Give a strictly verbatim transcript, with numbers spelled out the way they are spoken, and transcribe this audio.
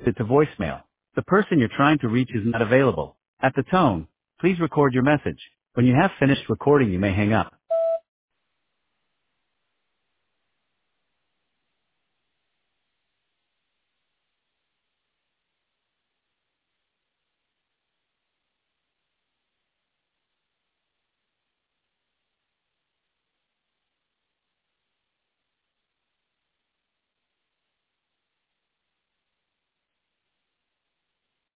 it to voicemail. The person you're trying to reach is not available. At the tone, please record your message. When you have finished recording, you may hang up.